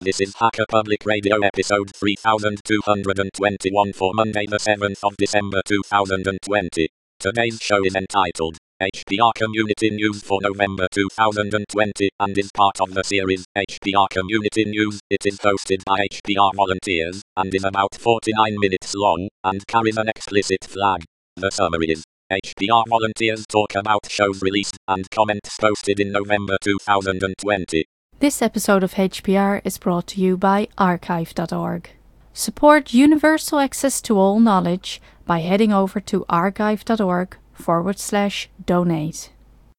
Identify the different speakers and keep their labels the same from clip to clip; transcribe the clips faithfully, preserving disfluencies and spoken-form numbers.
Speaker 1: This is Hacker Public Radio episode three thousand two hundred twenty-one for Monday the seventh of December two thousand twenty. Today's show is entitled H P R Community News for November two thousand twenty and is part of the series H P R Community News. It is hosted by H P R volunteers and is about forty-nine minutes long and carries an explicit flag. The summary is H P R volunteers talk about shows released and comments posted in November two thousand twenty.
Speaker 2: This episode of H P R is brought to you by archive dot org. Support universal access to all knowledge by heading over to archive dot org forward slash donate.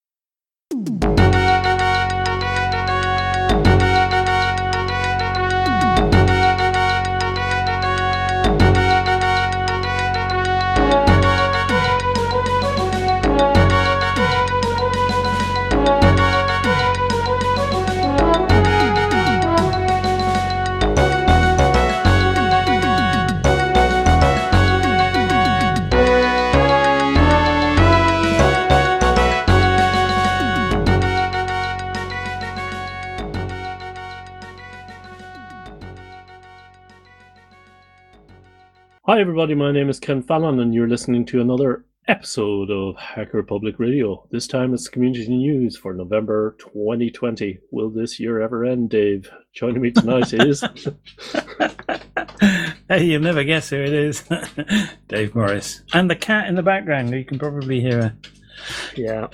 Speaker 3: Hi everybody, my name is Ken Fallon and you're listening to another episode of Hacker Public Radio. This time it's community news for November twenty twenty. Will this year ever end, Dave? Joining me tonight is...
Speaker 4: Hey, you'll never guess who it is. Dave Morris. And the cat in the background, you can probably hear her.
Speaker 3: Yeah.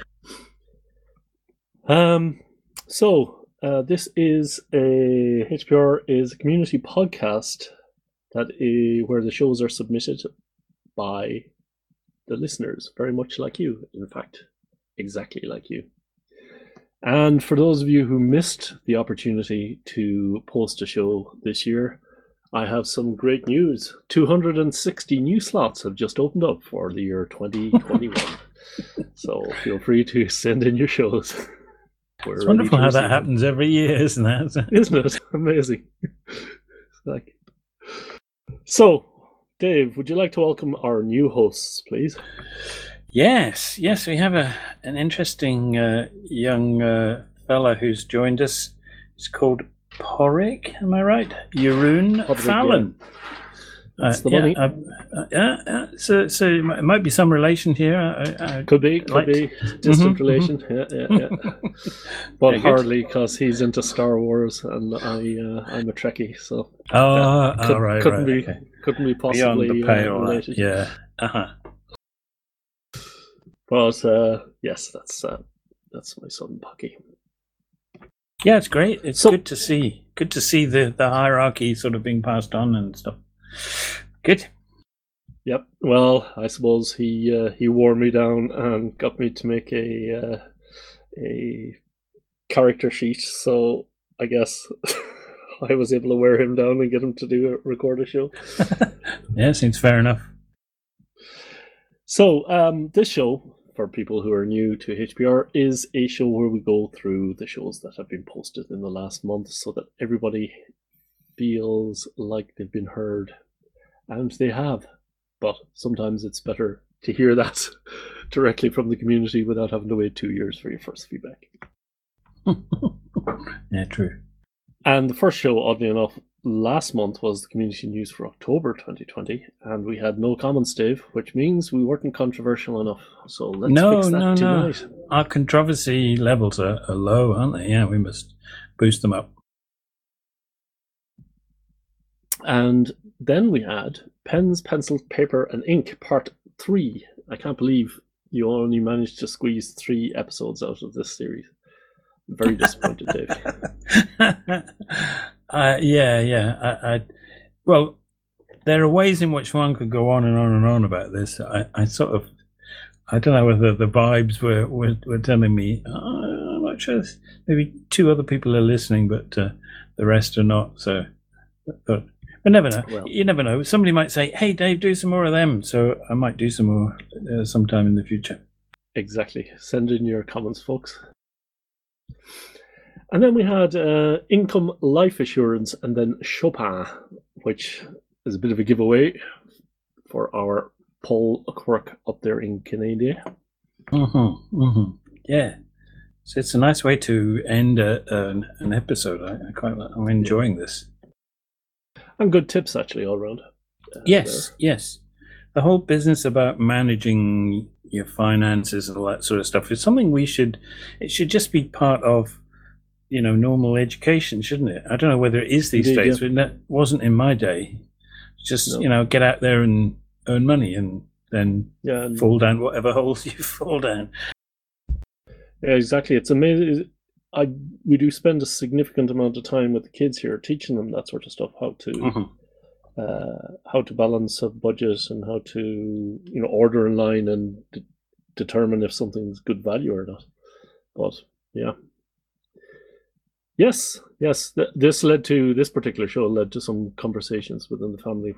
Speaker 3: Um. So, uh, this is a... H P R is a community podcast that is where the shows are submitted by the listeners, very much like you, in fact, exactly like you. And for those of you who missed the opportunity to post a show this year, I have some great news. two hundred sixty new slots have just opened up for the year twenty twenty-one. So feel free to send in your shows. We're
Speaker 4: it's wonderful how that
Speaker 3: them.
Speaker 4: happens every year, isn't it?
Speaker 3: Isn't it? Amazing. It's like... So, Dave, would you like to welcome our new hosts, please?
Speaker 4: Yes, yes, we have a an interesting uh, young uh, fella who's joined us. He's called Porrick, am I right? Jeroen
Speaker 3: Podrick,
Speaker 4: Fallon.
Speaker 3: Yeah. That's
Speaker 4: uh,
Speaker 3: the
Speaker 4: yeah,
Speaker 3: money.
Speaker 4: uh, uh, yeah, uh, so, so it might be some relation here. Uh, uh,
Speaker 3: Could be, could
Speaker 4: like-
Speaker 3: be distant
Speaker 4: Mhm,
Speaker 3: relation. Yeah, yeah, yeah. But
Speaker 4: Very good.
Speaker 3: hardly, because he's into Star Wars and I, uh, I'm a Trekkie, so
Speaker 4: Oh,
Speaker 3: could,
Speaker 4: oh, right,
Speaker 3: couldn't
Speaker 4: right,
Speaker 3: be,
Speaker 4: okay.
Speaker 3: couldn't be
Speaker 4: Beyond
Speaker 3: possibly
Speaker 4: the
Speaker 3: uh,
Speaker 4: pale,
Speaker 3: related.
Speaker 4: yeah. Uh-huh.
Speaker 3: But uh, yes, that's uh, that's my son Pucky.
Speaker 4: Yeah, it's great. It's
Speaker 3: So-
Speaker 4: good to see. Good to see the, the hierarchy sort of being passed on and stuff. Good.
Speaker 3: Yep. Well, I suppose he uh, he wore me down and got me to make a uh, a character sheet. So I guess I was able to wear him down and get him to do a record a show.
Speaker 4: Yeah, seems fair enough.
Speaker 3: So um, this show, for people who are new to H P R, is a show where we go through the shows that have been posted in the last month, so that everybody feels like they've been heard, and they have. But sometimes it's better to hear that directly from the community without having to wait two years for your first feedback.
Speaker 4: Yeah, true.
Speaker 3: And the first show, oddly enough, last month was the community news for October twenty twenty, and we had no comments, Dave, which means we weren't controversial enough. So let's
Speaker 4: No,
Speaker 3: fix that
Speaker 4: no, no.
Speaker 3: tonight.
Speaker 4: Our controversy levels are, are low, aren't they? Yeah, we must boost them up.
Speaker 3: And then we had Pens, Pencils, Paper and Ink, Part three. I can't believe you only managed to squeeze three episodes out of this series. Very disappointed, Dave.
Speaker 4: uh, yeah, yeah. I, I, well, there are ways in which one could go on and on and on about this. I, I sort of, I don't know whether the vibes were, were, were telling me, oh, I'm not sure. Maybe two other people are listening, but uh, the rest are not. So, but we never know.
Speaker 3: Well-
Speaker 4: you never know. Somebody might say, "Hey, Dave, do some more of them." So I might do some more uh, sometime in the future.
Speaker 3: Exactly. Send in your comments, folks. And then we had uh, Income Life Assurance and then Chopin, which is a bit of a giveaway for our Paul Quirk up there in Canada.
Speaker 4: Mm-hmm, mm-hmm. Yeah. So it's a nice way to end a, an, an episode. I, I quite, I'm enjoying this.
Speaker 3: And good tips, actually, all around. Uh,
Speaker 4: yes,
Speaker 3: there.
Speaker 4: yes. The whole business about managing your finances and all that sort of stuff is something we should, it should just be part of, you know, normal education, shouldn't it? I don't know whether it is these
Speaker 3: Indeed,
Speaker 4: days,
Speaker 3: yeah.
Speaker 4: but that wasn't in my day. Just,
Speaker 3: No.
Speaker 4: you know, get out there and earn money and then
Speaker 3: Yeah, and,
Speaker 4: fall down whatever holes you fall down.
Speaker 3: yeah, exactly. It's amazing. I we do spend a significant amount of time with the kids here, teaching them that sort of stuff, how to
Speaker 4: Mm-hmm.
Speaker 3: uh, how to balance a budget and how to you know order in line and d- determine if something's good value or not. But yeah, yes, yes. Th- this led to this particular show led to some conversations within the family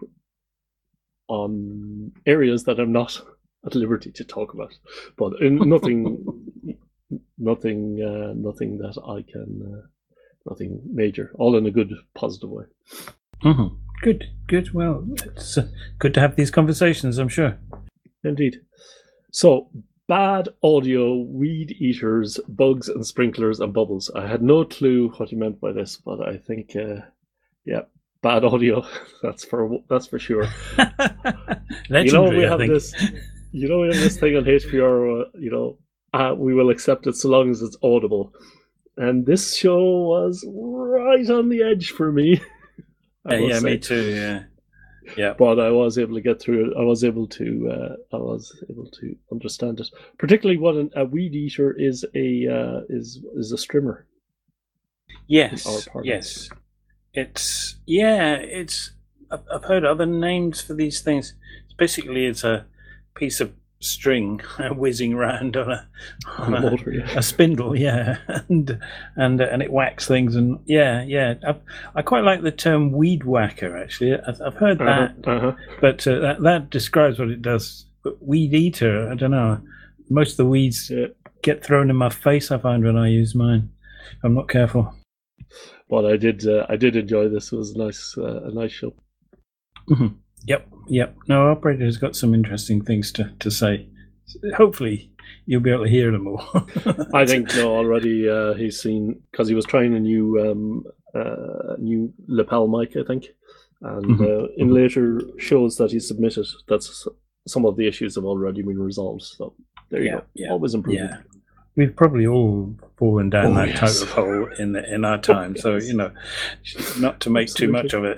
Speaker 3: on areas that I'm not at liberty to talk about, but in nothing, nothing, uh, nothing that I can, uh, nothing major. All in a good, positive way.
Speaker 4: Mm-hmm. Good, good. Well, it's uh, good to have these conversations, I'm sure.
Speaker 3: Indeed. So, bad audio, weed eaters, bugs and sprinklers and bubbles. I had no clue what he meant by this, but I think, uh, yeah, bad audio. That's for that's for sure.
Speaker 4: Legendary,
Speaker 3: you know, we
Speaker 4: I
Speaker 3: have
Speaker 4: think.
Speaker 3: this. You know, we have this thing on H P R. Uh, you know, uh, we will accept it so long as it's audible. And this show was right on the edge for me. I
Speaker 4: Yeah,
Speaker 3: must
Speaker 4: yeah,
Speaker 3: say.
Speaker 4: me too. Yeah, yeah.
Speaker 3: But I was able to get through it. I was able to. Uh, I was able to understand it. Particularly, what an, a weed eater is a uh, is is a strimmer.
Speaker 4: Yes,
Speaker 3: our parlance.
Speaker 4: yes. It's yeah. It's I've I've heard other names for these things. It's basically it's a piece of string whizzing round on a on
Speaker 3: On a
Speaker 4: a,
Speaker 3: motor, yeah.
Speaker 4: a spindle, yeah, and and and it whacks things, and yeah, yeah. I've, I quite like the term weed whacker. Actually, I've, I've heard that,
Speaker 3: Uh-huh, uh-huh.
Speaker 4: but uh, that that describes what it does. But weed eater, I don't know. Most of the weeds
Speaker 3: Yeah.
Speaker 4: get thrown in my face. I find when I use mine, if I'm not careful.
Speaker 3: But I did. Uh, I did enjoy this. It was a nice, uh, a nice show.
Speaker 4: Mm-hmm. Yep, yep. No, our operator's got some interesting things to, to say. Hopefully, you'll be able to hear them all.
Speaker 3: I think no, already uh, he's seen because he was trying a new um, uh, new lapel mic, I think, and
Speaker 4: Mhm.
Speaker 3: uh, in later shows that he submitted, that's some of the issues have already been resolved. So there you
Speaker 4: Yeah,
Speaker 3: go.
Speaker 4: yeah,
Speaker 3: Always improving.
Speaker 4: Yeah, we've probably all fallen down
Speaker 3: Oh,
Speaker 4: that
Speaker 3: yes.
Speaker 4: type of hole in the, in our time. So
Speaker 3: Yes.
Speaker 4: you know, not to make too much of it.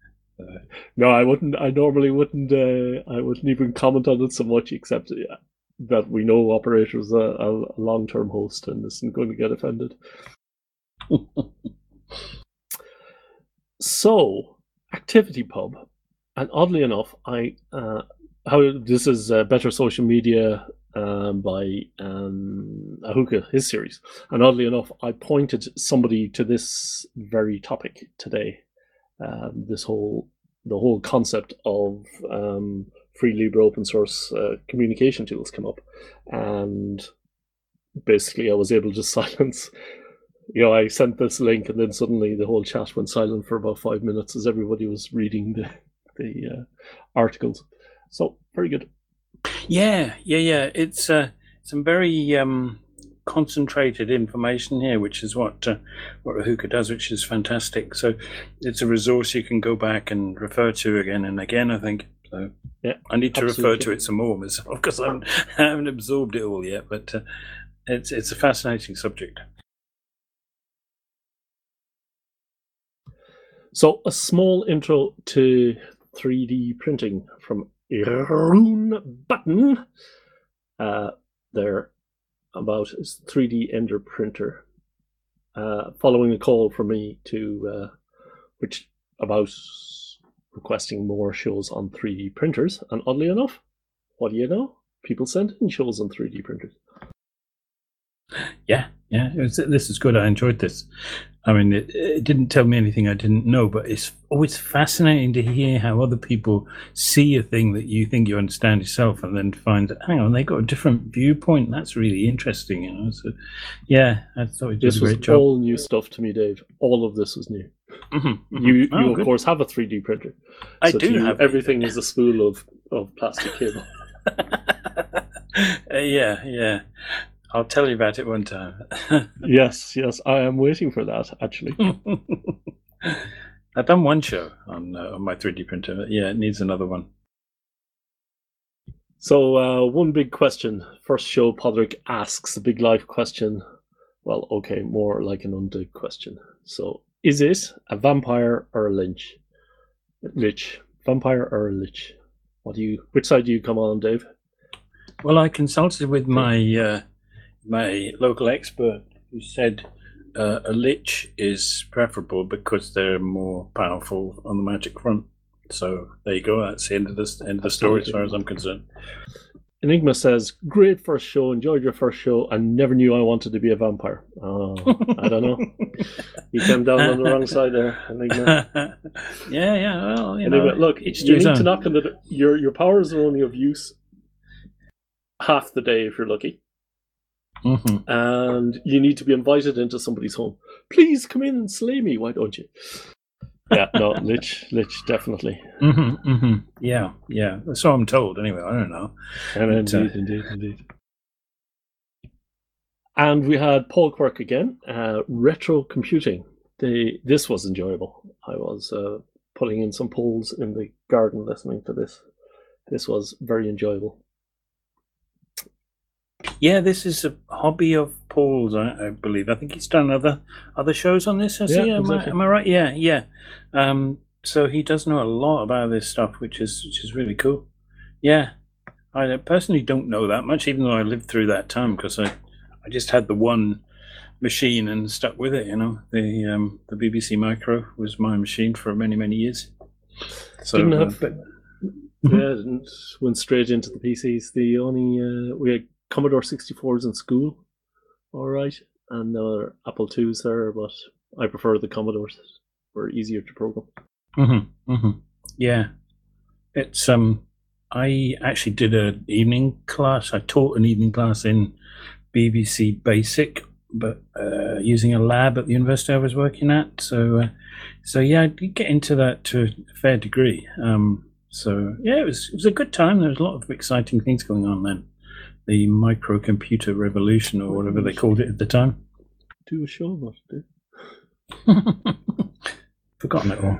Speaker 3: No, I wouldn't. I normally wouldn't. Uh, I wouldn't even comment on it so much, except uh, that we know operator's a, a long-term host and isn't going to get offended. So, Activity Pub, and oddly enough, I uh, how this is uh, Better Social Media um, by um, Ahuka, his series, and oddly enough, I pointed somebody to this very topic today. Um, this whole the whole concept of um, free, libre, open source uh, communication tools come up, and basically I was able to silence. You know, I sent this link, and then suddenly the whole chat went silent for about five minutes as everybody was reading the the uh, articles. So very good.
Speaker 4: Yeah, yeah, yeah. It's uh, some very um, concentrated information here, which is what uh, what Ahuka does, which is fantastic. So it's a resource you can go back and refer to again and again, I think. So
Speaker 3: Yeah,
Speaker 4: I need to
Speaker 3: absolutely.
Speaker 4: refer to it some more myself because I haven't, I haven't absorbed it all yet. But uh, it's it's a fascinating subject.
Speaker 3: So a small intro to three D printing from Arun Button. Uh, there about his three D Ender printer. Uh, following a call from me to uh, which about requesting more shows on three D printers, and oddly enough, what do you know? People send in shows on three D printers.
Speaker 4: Yeah, yeah. It was, this is good. I enjoyed this. I mean, it, it didn't tell me anything I didn't know, but it's always fascinating to hear how other people see a thing that you think you understand yourself, and then find that, hang on, they got a different viewpoint. That's really interesting, you know. So, yeah, I thought you did
Speaker 3: This
Speaker 4: a
Speaker 3: was
Speaker 4: great job.
Speaker 3: all new stuff to me, Dave. All of this was new.
Speaker 4: Mhm, mhm.
Speaker 3: You,
Speaker 4: Oh,
Speaker 3: you of
Speaker 4: good.
Speaker 3: course, have a three D printer.
Speaker 4: I
Speaker 3: So to
Speaker 4: do
Speaker 3: you,
Speaker 4: have
Speaker 3: everything is a spool of, of plastic cable.
Speaker 4: Uh, yeah, yeah. I'll tell you about it one time.
Speaker 3: Yes, yes, I am waiting for that, actually.
Speaker 4: I've done one show on uh, on my three D printer. But yeah, it needs another one.
Speaker 3: So, uh, one big question. First show, Podrick asks a big life question. Well, okay, more like an undead question. So, is it a vampire or a lich? Lich. Vampire or a lich? What do you? Which side do you come on, Dave?
Speaker 4: Well, I consulted with my uh, my local expert, who said uh, a lich is preferable because they're more powerful on the magic front. So there you go. That's the end of the end of the story, as far as I'm concerned.
Speaker 3: Enigma says, "Great first show. Enjoyed your first show. I never knew I wanted to be a vampire." Oh, I don't know. You came down on the wrong side there, Enigma.
Speaker 4: yeah, yeah. Well, you
Speaker 3: Enigma,
Speaker 4: know,
Speaker 3: look,
Speaker 4: each
Speaker 3: you
Speaker 4: to his
Speaker 3: need to
Speaker 4: own.
Speaker 3: knock on the. Your your powers are only of use half the day if you're lucky,
Speaker 4: Mhm.
Speaker 3: and you need to be invited into somebody's home. Please come in and slay me. Why don't you? Yeah, no, lich, lich, definitely.
Speaker 4: Mm-hmm, mm-hmm. Yeah, yeah. So I'm told. Anyway, I don't know.
Speaker 3: And
Speaker 4: But, uh,
Speaker 3: indeed, indeed, indeed. And we had Paul Quirk again, uh, retro computing. They, this was enjoyable. I was uh, putting in some polls in the garden listening to this. This was very enjoyable.
Speaker 4: Yeah, this is a hobby of Paul's, I, I believe. I think he's done other other shows on this. Has
Speaker 3: Yeah,
Speaker 4: he? Am,
Speaker 3: exactly.
Speaker 4: I, am I right? Yeah, yeah. Um, so he does know a lot about this stuff, which is which is really cool. Yeah, I personally don't know that much, even though I lived through that time, because I, I just had the one machine and stuck with it. You know, the um, the B B C Micro was my machine for many many years. So,
Speaker 3: Didn't
Speaker 4: uh,
Speaker 3: have,
Speaker 4: but
Speaker 3: yeah, didn't went straight into the P Cs. The only uh, we had Commodore sixty-fours in school, all right, and uh, Apple twos there, but I prefer the Commodores. Were easier to program.
Speaker 4: Mm-hmm, mm-hmm. Yeah, it's um. I actually did an evening class. I taught an evening class in B B C Basic, but uh, using a lab at the university I was working at. So, uh, so yeah, I did get into that to a fair degree. Um, so yeah, it was it was a good time. There was a lot of exciting things going on then. The microcomputer revolution, or whatever they called it at the time.
Speaker 3: Do a show about it, dude.
Speaker 4: Forgotten it all.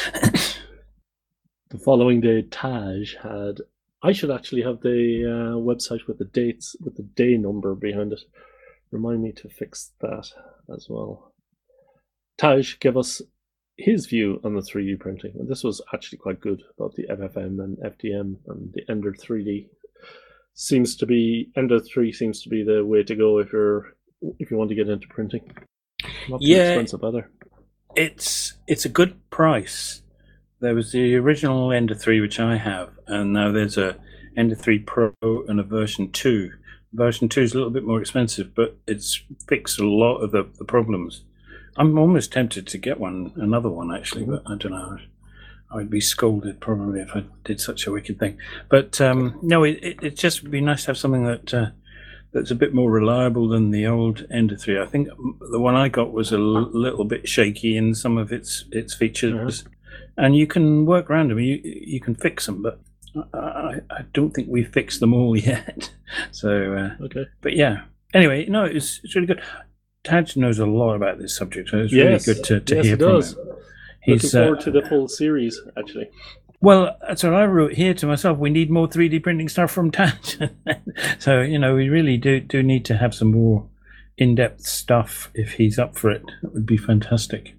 Speaker 3: The following day, Taj had. I should actually have the uh, website with the dates, with the day number behind it. Remind me to fix that as well. Taj gave us his view on the three D printing, and this was actually quite good about the F F M and F D M and the Ender three D. Seems to be Ender three seems to be the way to go if you're if you want to get into printing. Not too
Speaker 4: Yeah.
Speaker 3: expensive either.
Speaker 4: It's it's a good price. There was the original Ender three, which I have, and now there's a Ender three Pro and a version two. Version two is a little bit more expensive, but it's fixed a lot of the, the problems. I'm almost tempted to get one, another one actually, but I don't know. I'd be scolded probably if I did such a wicked thing. But um, no, it, it it just would be nice to have something that uh, that's a bit more reliable than the old Ender three. I think the one I got was a l- little bit shaky in some of its its features, uh-huh. and you can work around them. You you can fix them, but I, I don't think we've fixed them all yet. So uh,
Speaker 3: okay,
Speaker 4: but yeah. Anyway, no, it's it's really good. Taj knows a lot about this subject, so it's really
Speaker 3: yes.
Speaker 4: good to, to
Speaker 3: yes,
Speaker 4: hear
Speaker 3: it
Speaker 4: from
Speaker 3: does.
Speaker 4: him.
Speaker 3: Looking
Speaker 4: He's,
Speaker 3: forward
Speaker 4: uh,
Speaker 3: to the full series, actually.
Speaker 4: Well, that's what I wrote here to myself. We need more three D printing stuff from Taj. So, you know, we really do, do need to have some more in-depth stuff if he's up for it. That would be fantastic.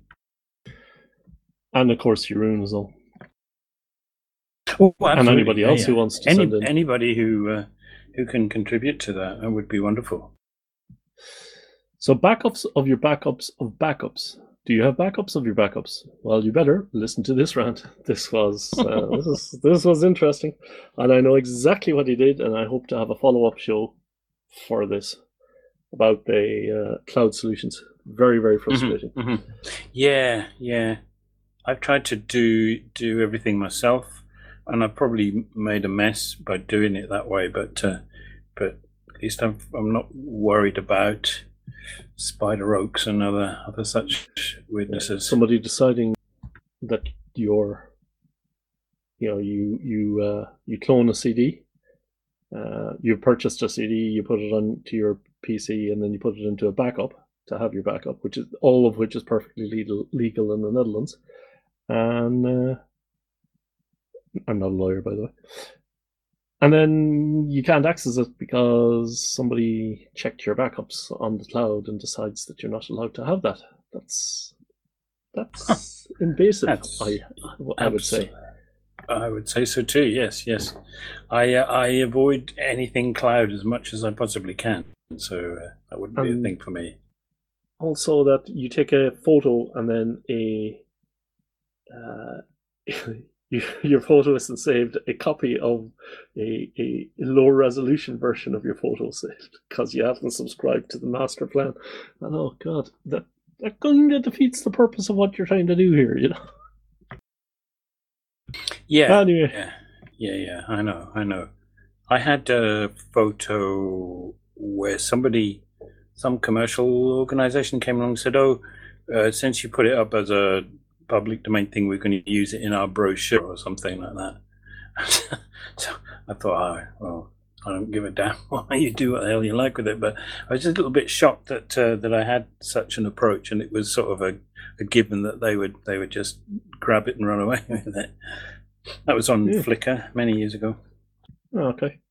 Speaker 3: And, of course, Jeroen as well.
Speaker 4: Oh,
Speaker 3: and anybody else yeah, who wants to
Speaker 4: Any,
Speaker 3: send in.
Speaker 4: Anybody who, uh, who can contribute to that, that would be wonderful.
Speaker 3: So backups of your backups of backups. Do you have backups of your backups? Well, you better listen to this rant. This was uh, this, is, this was interesting, and I know exactly what he did, and I hope to have a follow-up show for this about the uh, cloud solutions. Very, very frustrating.
Speaker 4: Mm-hmm, mm-hmm. Yeah, yeah. I've tried to do do everything myself, and I probably made a mess by doing it that way. But uh, but at least I'm I'm not worried about Spider Oaks and other other such weirdnesses.
Speaker 3: Somebody deciding that you're, you know, you you uh, you clone a C D Uh, you purchased a C D, you put it onto your P C, and then you put it into a backup to have your backup, which is all of which is perfectly legal, legal in the Netherlands. And uh, I'm not a lawyer, by the way. And then you can't access it because somebody checked your backups on the cloud and decides that you're not allowed to have that. That's that's invasive.
Speaker 4: That's
Speaker 3: I I would say.
Speaker 4: I would say so too. Yes, yes. I uh, I avoid anything cloud as much as I possibly can. So uh, that wouldn't be
Speaker 3: Um,
Speaker 4: a thing for me.
Speaker 3: Also, that you take a photo and then a uh, your photo isn't saved. A copy of a, a low resolution version of your photo saved because you haven't subscribed to the master plan. And oh god, that that kind of defeats the purpose of what you're trying to do here. You know.
Speaker 4: Yeah,
Speaker 3: Anyway.
Speaker 4: yeah, yeah, yeah. I know, I know. I had a photo where somebody, some commercial organization came along and said, "Oh, uh, since you put it up as a public domain thing, we're going to use it in our brochure or something like that." So I thought, oh, well, I don't give a damn why you do what the hell you like with it. But I was just a little bit shocked that uh, that I had such an approach, and it was sort of a, a given that they would they would just grab it and run away with it. That was on
Speaker 3: Yeah.
Speaker 4: Flickr many years ago.
Speaker 3: Okay.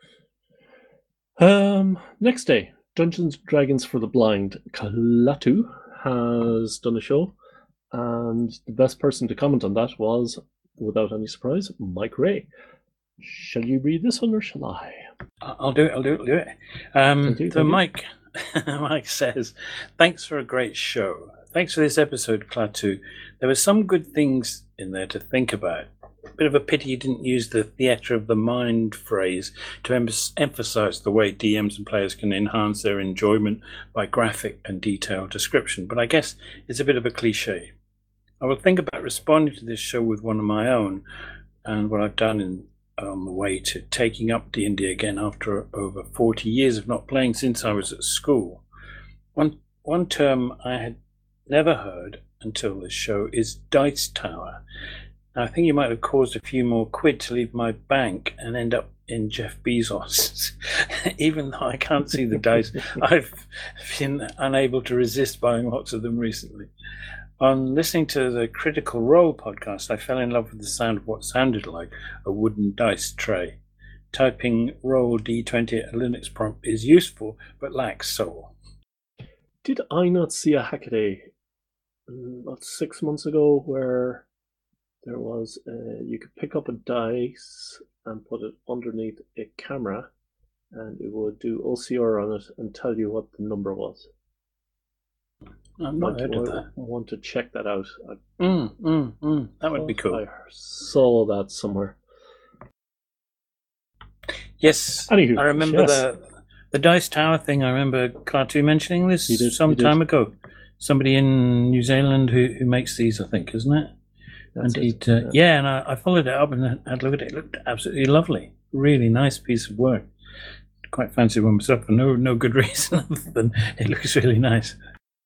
Speaker 3: Um, next day, Dungeons and Dragons for the Blind. Kalatu has done a show, and the best person to comment on that was, without any surprise, Mike Ray. Shall you read this one or shall I?
Speaker 4: I- I'll do it. I'll do it. I'll do it. Um,
Speaker 3: Thank you,
Speaker 4: so
Speaker 3: thank you.
Speaker 4: Mike, Mike says, "Thanks for a great show. Thanks for this episode, Klaatu. There were some good things in there to think about. Bit of a pity you didn't use the theatre of the mind phrase to em- emphasize the way D Ms and players can enhance their enjoyment by graphic and detailed description, but I guess it's a bit of a cliche. I will think about responding to this show with one of my own, and what I've done in, on the way to taking up D and D again after over forty years of not playing since I was at school. One, one term I had never heard until this show is Dice Tower. I think you might have caused a few more quid to leave my bank and end up in Jeff Bezos. Even though I can't see the dice, I've been unable to resist buying lots of them recently. On listening to the Critical Role podcast, I fell in love with the sound of what sounded like a wooden dice tray. Typing roll D twenty at a Linux prompt is useful, but lacks soul."
Speaker 3: Did I not see a hackaday mm, about six months ago where there was uh, you could pick up a dice and put it underneath a camera, and it would do O C R on it and tell you what the number was.
Speaker 4: I've
Speaker 3: Want
Speaker 4: not heard
Speaker 3: to,
Speaker 4: of that.
Speaker 3: want to check that out. I
Speaker 4: Mm, mm, mm. That would be cool.
Speaker 3: I saw that somewhere.
Speaker 4: Yes,
Speaker 3: Anywho,
Speaker 4: I remember
Speaker 3: yes.
Speaker 4: the the Dice Tower thing. I remember Klaatu mentioning this
Speaker 3: He did,
Speaker 4: some
Speaker 3: he did.
Speaker 4: time ago. Somebody in New Zealand who, who makes these, I think, isn't it?
Speaker 3: That's
Speaker 4: and
Speaker 3: it,
Speaker 4: he'd, uh,
Speaker 3: yeah.
Speaker 4: yeah, and I, I followed it up and had a look at it. It looked absolutely lovely. Really nice piece of work. Quite fancy one myself for no no good reason other than it looks really nice.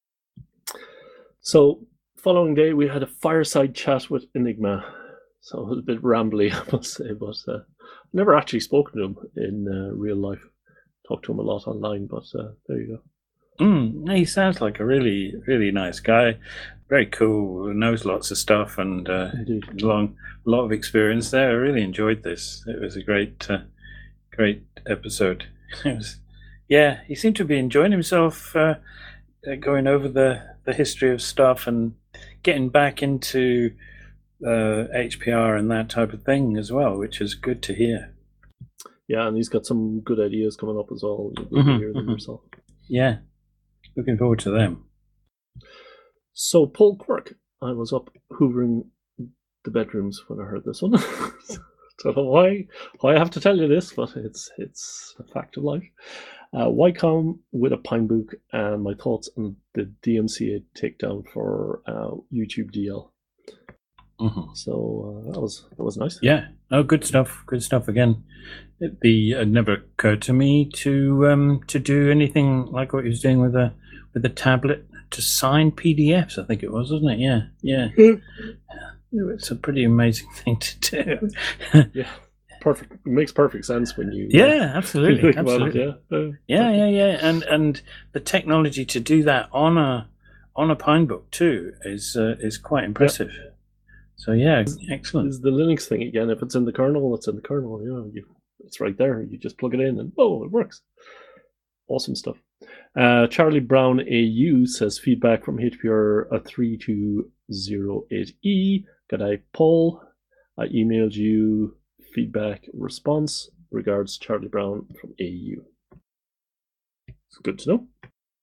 Speaker 3: So, following day, we had a fireside chat with Enigma. So, it was a bit rambly, I must say, but uh, never actually spoken to him in uh, real life. Talked to him a lot online, but uh, there you go.
Speaker 4: Mm, he sounds like a really, really nice guy. Very cool. Knows lots of stuff and uh,
Speaker 3: Indeed.
Speaker 4: long, lot of experience there. I really enjoyed this. It was a great, uh, great episode. It was, yeah, he seemed to be enjoying himself, uh, uh, going over the, the history of stuff and getting back into uh, H P R and that type of thing as well, which is good to hear.
Speaker 3: Yeah, and he's got some good ideas coming up as well. You'll
Speaker 4: Mhm,
Speaker 3: hear them
Speaker 4: mhm.
Speaker 3: yourself.
Speaker 4: Yeah, looking forward to them.
Speaker 3: So, Paul Quirk, I was up hoovering the bedrooms when I heard this one. Don't know why, why I have to tell you this, but it's it's a fact of life. Uh, Wycombe with a pine book and my thoughts on the D M C A takedown for uh, YouTube D L.
Speaker 4: Mhm.
Speaker 3: So uh, that was that was nice.
Speaker 4: Yeah, oh, good stuff. Good stuff again. It, the it never occurred to me to um to do anything like what he was doing with a with a tablet to sign P D Fs. I think it was, wasn't it? Yeah, yeah. It's a pretty amazing thing to do.
Speaker 3: Yeah. perfect. It makes perfect sense when you.
Speaker 4: Yeah,
Speaker 3: uh,
Speaker 4: absolutely,
Speaker 3: think about
Speaker 4: absolutely.
Speaker 3: it, yeah. Uh,
Speaker 4: Yeah, yeah, yeah, and and the technology to do that on a on a Pinebook too is uh, is quite impressive. So yeah, excellent.
Speaker 3: Is the Linux thing again? If it's in the kernel, it's in the kernel. You know, you, it's right there. You just plug it in, and oh, it works. Awesome stuff. Uh, Charlie Brown A U says feedback from H P R three two zero eight E. G'day, Paul. I emailed you feedback response. Regards, Charlie Brown from A U. It's good to know.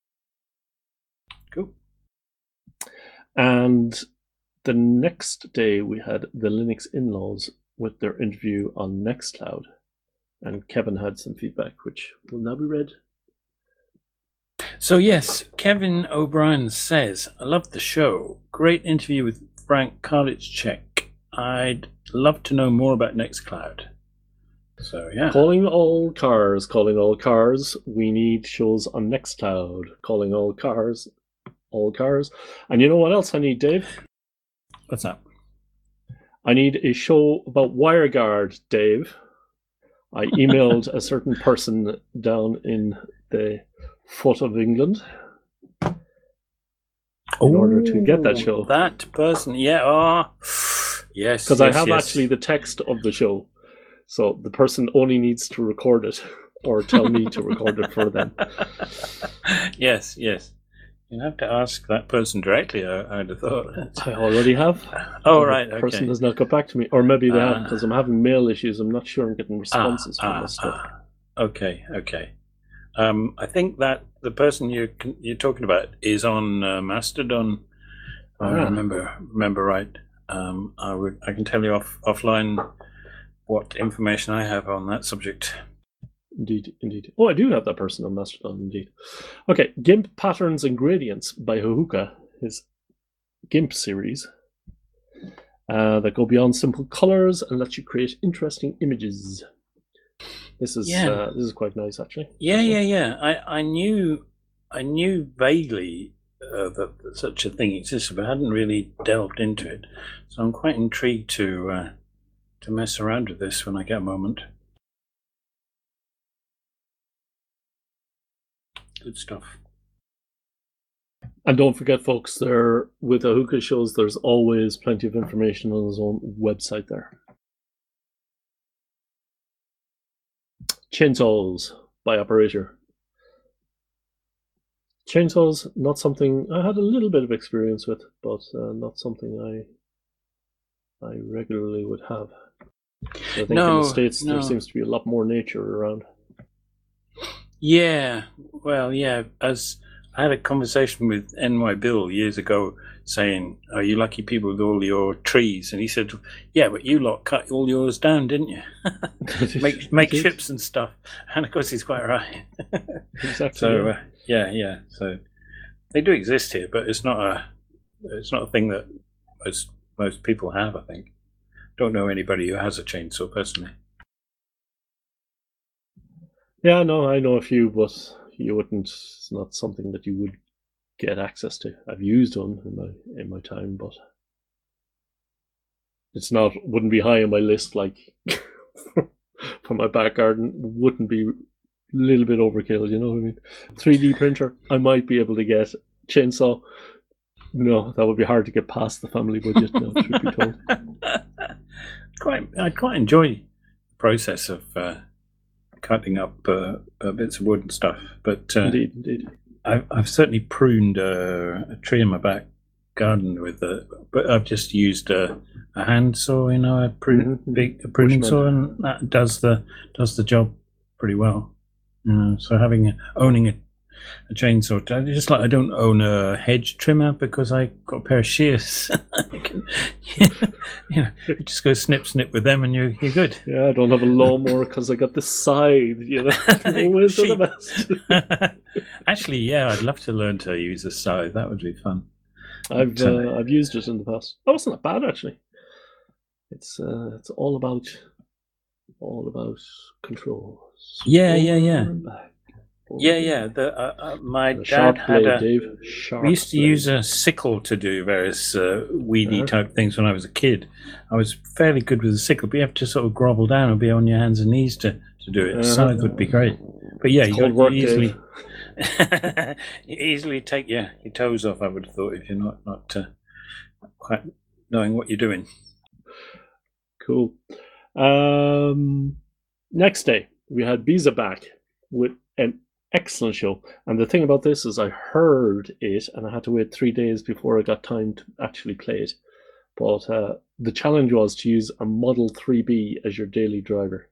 Speaker 4: Cool.
Speaker 3: And the next day we had the Linux in-laws with their interview on Nextcloud, and Kevin had some feedback, which will now be read.
Speaker 4: So yes, Kevin O'Brien says, I love the show. Great interview with Frank Karliczek. I'd love to know more about Nextcloud. So yeah.
Speaker 3: Calling all cars, calling all cars. We need shows on Nextcloud. Calling all cars, all cars. And you know what else I need, Dave?
Speaker 4: What's that?
Speaker 3: I need a show about WireGuard, Dave. I emailed a certain person down in the foot of England in order to get that show.
Speaker 4: That person, yeah. Oh, yes.
Speaker 3: Because
Speaker 4: yes,
Speaker 3: I have
Speaker 4: yes.
Speaker 3: actually the text of the show. So the person only needs to record it or tell me to record it for them.
Speaker 4: Yes, yes. You have to ask that person directly, I, I'd have thought.
Speaker 3: I already have.
Speaker 4: Oh,
Speaker 3: The
Speaker 4: right.
Speaker 3: person
Speaker 4: Okay.
Speaker 3: has not got back to me. Or maybe they
Speaker 4: Uh,
Speaker 3: have, because I'm having mail issues. I'm not sure I'm getting responses
Speaker 4: Ah,
Speaker 3: from
Speaker 4: ah,
Speaker 3: this stuff.
Speaker 4: ah. Okay, okay. Um, I think that the person you're you're talking about is on uh, Mastodon. If I
Speaker 3: Ah.
Speaker 4: remember remember right. Um, I would I can tell you off offline what information I have on that subject.
Speaker 3: Indeed, indeed. Oh, I do have that person on Mastodon, indeed. Okay, GIMP Patterns and Gradients by Hahuka, his GIMP series uh, that go beyond simple colors and let you create interesting images. This is
Speaker 4: Yeah.
Speaker 3: uh, this is quite nice, actually.
Speaker 4: Yeah, yeah, yeah. I, I knew I knew vaguely uh, that, that such a thing existed, but I hadn't really delved into it. So I'm quite intrigued to uh, to mess around with this when I get a moment. Good stuff.
Speaker 3: And don't forget, folks, there with Hahuka shows, there's always plenty of information on his own website there. Chainsaws by Operator. Chainsaws, not something I had a little bit of experience with, but uh, not something I I regularly would have. So I think in
Speaker 4: No,
Speaker 3: the States
Speaker 4: no.
Speaker 3: there seems to be a lot more nature around.
Speaker 4: Yeah, well, yeah. As I had a conversation with N Y Bill years ago, saying, "Are you lucky people with all your trees?" And he said, "Yeah, but you lot cut all yours down, didn't you? make make
Speaker 3: Indeed.
Speaker 4: ships and stuff." And of course, he's quite right.
Speaker 3: Exactly.
Speaker 4: So
Speaker 3: yeah.
Speaker 4: uh, yeah, yeah. So they do exist here, but it's not a it's not a thing that most most people have. I think. Don't know anybody who has a chainsaw personally.
Speaker 3: Yeah, no, I know a few, but you wouldn't. It's not something that you would get access to. I've used one in my in my time, but it's not. Wouldn't be high on my list. Like for my back garden, wouldn't be a little bit overkill. You know what I mean? three D printer, I might be able to get. Chainsaw, no, that would be hard to get past the family budget. No, truth be told.
Speaker 4: quite, I quite enjoy the process of uh, cutting up uh, uh, bits of wood and stuff. But uh,
Speaker 3: Indeed, indeed.
Speaker 4: I've, I've certainly pruned uh, a tree in my back garden with a, but I've just used a, a hand saw, you know, a prune,
Speaker 3: Mhm.
Speaker 4: big a pruning
Speaker 3: Bushman.
Speaker 4: saw, and that does the does the job pretty well. You know, so having a, owning a, a chainsaw, I just like I don't own a hedge trimmer because I got a pair of shears. I can, you know, you just go snip snip with them and you're you're good.
Speaker 3: Yeah, I don't have a lawnmower because I got the scythe. You know, always are the best.
Speaker 4: Actually, yeah, I'd love to learn to use a scythe. That would be fun.
Speaker 3: I've
Speaker 4: But, uh,
Speaker 3: uh, I've used it in the past. Oh, it's not bad actually. It's uh, it's all about all about control.
Speaker 4: Yeah, yeah, yeah.
Speaker 3: Forward and back.
Speaker 4: Yeah, yeah. The, uh, uh, my
Speaker 3: A
Speaker 4: dad
Speaker 3: sharp
Speaker 4: had
Speaker 3: blade,
Speaker 4: a.
Speaker 3: Dave. Sharp
Speaker 4: We used to
Speaker 3: blade.
Speaker 4: use a sickle to do various uh, weedy
Speaker 3: Uh-huh.
Speaker 4: type things when I was a kid. I was fairly good with a sickle, but you have to sort of grovel down and be on your hands and knees to, to do it. A
Speaker 3: Uh-huh.
Speaker 4: scythe would be great. But yeah,
Speaker 3: It's
Speaker 4: you
Speaker 3: cold
Speaker 4: got
Speaker 3: work,
Speaker 4: you easily
Speaker 3: Dave.
Speaker 4: you easily take your, your toes off, I would have thought, if you're not, not uh, quite knowing what you're doing.
Speaker 3: Cool. Um, next day, we had Biza back with an excellent show. And the thing about this is I heard it and I had to wait three days before I got time to actually play it. But uh, the challenge was to use a Model three B as your daily driver.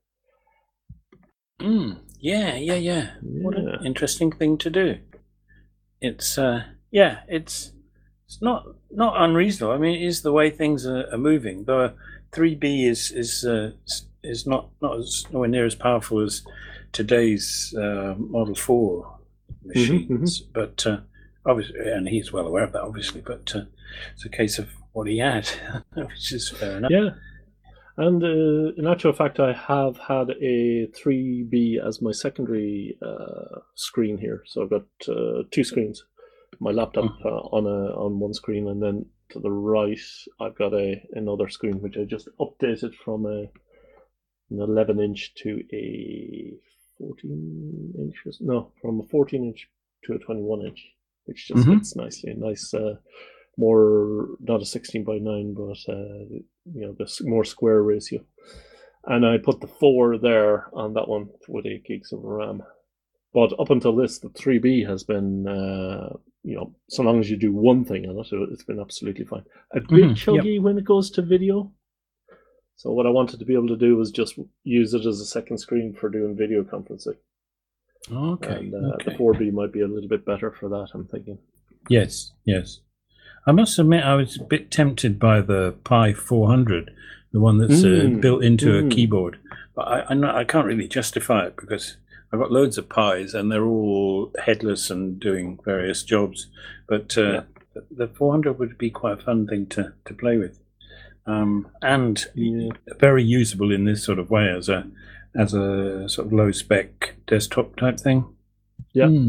Speaker 4: Mm, yeah, yeah, yeah. What
Speaker 3: Yeah.
Speaker 4: an interesting thing to do. It's, uh, yeah, it's it's not not unreasonable. I mean, it is the way things are, are moving. Though a three B is is uh, is not not as nowhere near as powerful as today's uh, Model four machines.
Speaker 3: Mm-hmm,
Speaker 4: but uh, obviously, and he's well aware of that, obviously. But uh, it's a case of what he had, which is fair enough.
Speaker 3: Yeah. And uh, in actual fact, I have had a three B as my secondary uh, screen here. So I've got uh, two screens. My laptop uh, on a on one screen, and then to the right, I've got a another screen which I just updated from a an eleven inch to a fourteen inches. No, from a fourteen inch to a twenty-one inch, which just
Speaker 4: Mhm.
Speaker 3: fits nicely. Nice, uh, more not a sixteen by nine, but uh, you know, the s- more square ratio. And I put the four there on that one with eight gigs of RAM. But up until this, the three B has been, uh, you know, so long as you do one thing on it, it's been absolutely fine. A bit
Speaker 4: Mhm,
Speaker 3: chuggy when it goes to video. So what I wanted to be able to do was just use it as a second screen for doing video conferencing.
Speaker 4: Okay.
Speaker 3: And uh,
Speaker 4: okay.
Speaker 3: the four B might be a little bit better for that, I'm thinking.
Speaker 4: Yes, yes. I must admit, I was a bit tempted by the Pi four hundred, the one that's
Speaker 3: Mm,
Speaker 4: uh, built into
Speaker 3: mm.
Speaker 4: a keyboard. But I, I'm not, I can't really justify it because I've got loads of Pis and they're all headless and doing various jobs. But uh,
Speaker 3: Yeah.
Speaker 4: the, the four hundred would be quite a fun thing to, to play with. Um, and
Speaker 3: Yeah.
Speaker 4: very usable in this sort of way as a as a sort of low spec desktop type thing.
Speaker 3: Yeah.
Speaker 4: Hmm.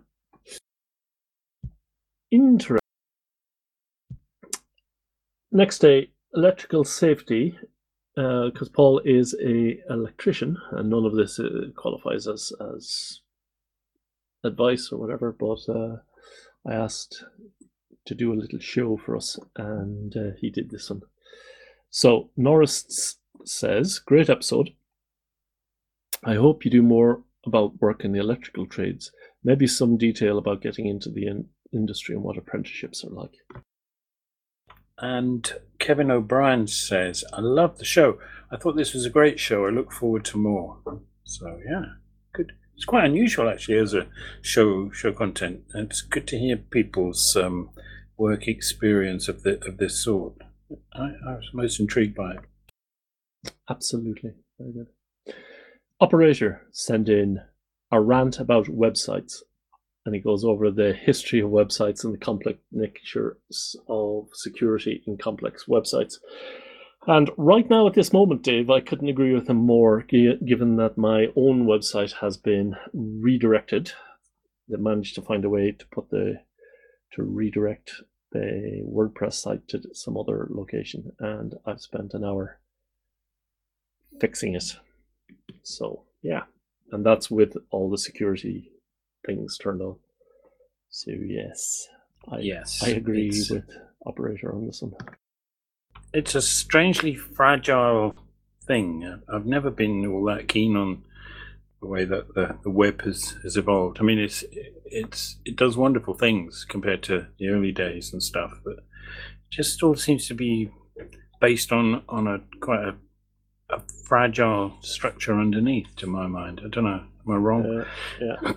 Speaker 3: Interesting. Next day, electrical safety, because Paul is a electrician, and none of this uh, qualifies as as advice or whatever. But uh, I asked to do a little show for us, and uh, he did this one. So Norris s- says, "Great episode. I hope you do more about work in the electrical trades. Maybe some detail about getting into the in- industry and what apprenticeships are like."
Speaker 4: And Kevin O'Brien says, I love the show. I thought this was a great show. I look forward to more. So, yeah, good. It's quite unusual, actually, as a show show content. It's good to hear people's um, work experience of the of this sort. I, I was most intrigued by it.
Speaker 3: Absolutely. Very good. Operator sent in a rant about websites, and he goes over the history of websites and the complex natures of security in complex websites. And right now, at this moment, Dave, I couldn't agree with him more, gi- given that my own website has been redirected. They managed to find a way to put the to redirect the WordPress site to some other location, and I've spent an hour fixing it. So yeah, and that's with all the security things turned on. So yes, I
Speaker 4: Yes,
Speaker 3: I agree
Speaker 4: it's-
Speaker 3: with Operator on this one.
Speaker 4: It's a strangely fragile thing. I've never been all that keen on the way that the, the web has, has evolved. I mean, it's it's it does wonderful things compared to the early days and stuff, but it just all seems to be based on on a quite a, a fragile structure underneath, to my mind. I don't know. Am I wrong?
Speaker 3: Uh, yeah,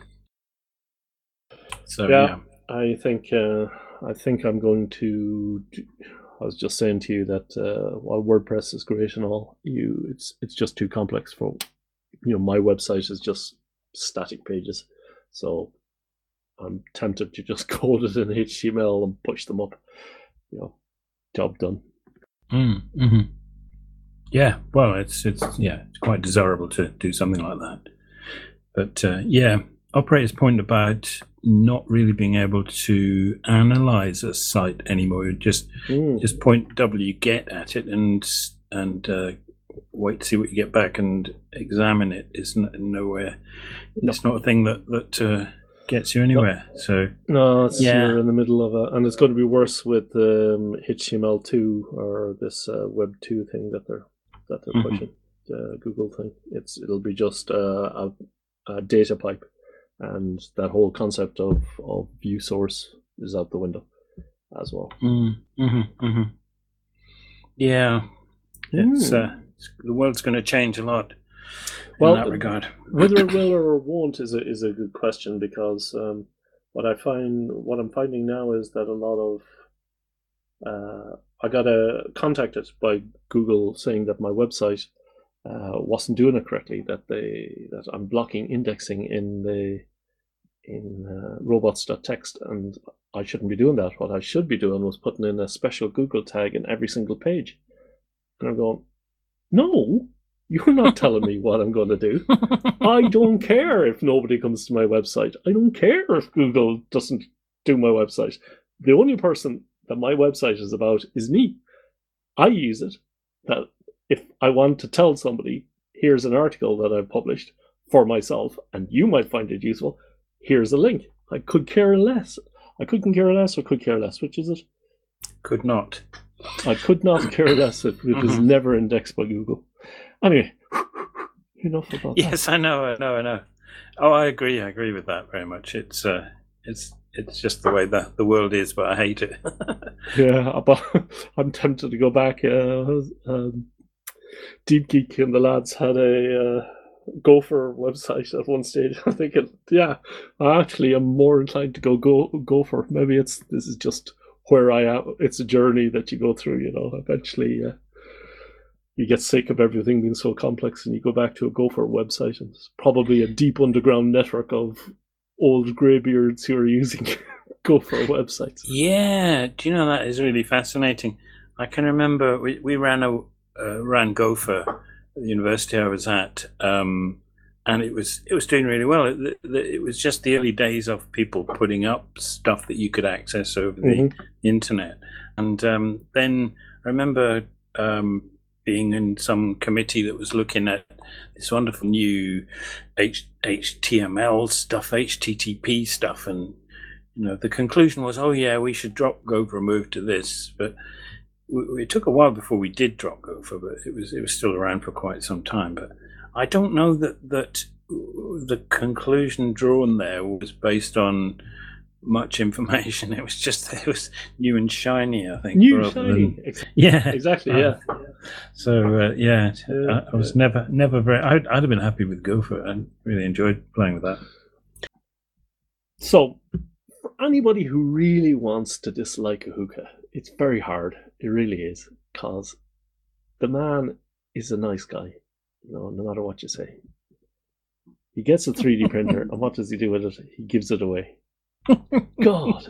Speaker 4: so
Speaker 3: yeah.
Speaker 4: yeah.
Speaker 3: I think uh, I think I'm going to. do- I was just saying to you that uh, while WordPress is great and all, you it's it's just too complex for, you know, my website is just static pages, so I'm tempted to just code it in H T M L and push them up. You know, job done.
Speaker 4: Mm, hmm Yeah, well, it's it's yeah, it's quite desirable to do something like that. But uh, yeah, operator's point about not really being able to analyze a site anymore. You just
Speaker 3: Mm.
Speaker 4: just point W get at it and and uh, wait to see what you get back and examine it. It's n- nowhere.
Speaker 3: No.
Speaker 4: It's not a thing that that uh, gets you anywhere. So
Speaker 3: No, it's
Speaker 4: Yeah.
Speaker 3: you're in the middle of a, and it's going to be worse with um, H T M L two or this uh, Web two thing that they're that they're
Speaker 4: Mhm.
Speaker 3: pushing, the Google thing. It's it'll be just uh, a, a data pipe, and that whole concept of of view source is out the window as well.
Speaker 4: Mm, mm-hmm, mm-hmm. yeah, it's,
Speaker 3: Mm.
Speaker 4: uh, it's the world's going to change a lot
Speaker 3: Well,
Speaker 4: in that regard.
Speaker 3: Whether it will or won't is a is a good question, because um, what I find what I'm finding now is that a lot of uh, I got uh, contacted by Google saying that my website uh, wasn't doing it correctly, that they that I'm blocking indexing in the in uh, robots.txt, and I shouldn't be doing that. What I should be doing was putting in a special Google tag in every single page. And I'm going, no, you're not telling me what I'm going to do. I don't care if nobody comes to my website. I don't care if Google doesn't do my website. The only person that my website is about is me. I use it that if I want to tell somebody, here's an article that I've published for myself, and you might find it useful, here's a link. I could care less. I couldn't care less or could care less. Which is it?
Speaker 4: Could not.
Speaker 3: I could not care less if it was
Speaker 4: Mhm.
Speaker 3: never indexed by Google. Anyway, enough about that.
Speaker 4: Yes, I know, I know, I know. Oh, I agree. I agree with that very much. It's uh, it's it's just the way that the world is, but I hate it.
Speaker 3: Yeah, but I'm tempted to go back. Uh, um, Deep Geek and the lads had a uh, Gopher website at one stage. I think, it, yeah, I actually am more inclined to go go Gopher. Maybe it's this is just where I am. It's a journey that you go through. You know, eventually uh, you get sick of everything being so complex, and you go back to a Gopher website, and it's probably a deep underground network of old greybeards who are using Gopher websites.
Speaker 4: Yeah, do you know that is really fascinating? I can remember we, we ran a uh, ran Gopher at the university I was at, um, and it was it was doing really well. It, it was just the early days of people putting up stuff that you could access over the
Speaker 3: Mhm.
Speaker 4: internet, and um, then I remember um, being in some committee that was looking at this wonderful new H- HTML stuff, H T T P stuff, and you know, the conclusion was, oh yeah, we should drop Gopher and move to this. But we, it took a while before we did drop Gopher, but it was it was still around for quite some time. But I don't know that that the conclusion drawn there was based on much information. It was just it was new and shiny, I think.
Speaker 3: New
Speaker 4: rather
Speaker 3: shiny.
Speaker 4: than-
Speaker 3: Ex-
Speaker 4: yeah,
Speaker 3: Exactly,
Speaker 4: Uh,
Speaker 3: yeah.
Speaker 4: So uh, yeah,
Speaker 3: Yeah,
Speaker 4: I, I was never never very. I'd, I'd have been happy with Gopher. I really enjoyed playing with that.
Speaker 3: So, for anybody who really wants to dislike a hookah, it's very hard. It really is, because the man is a nice guy. You know, no matter what you say, he gets a three D printer, and what does he do with it? He gives it away. God,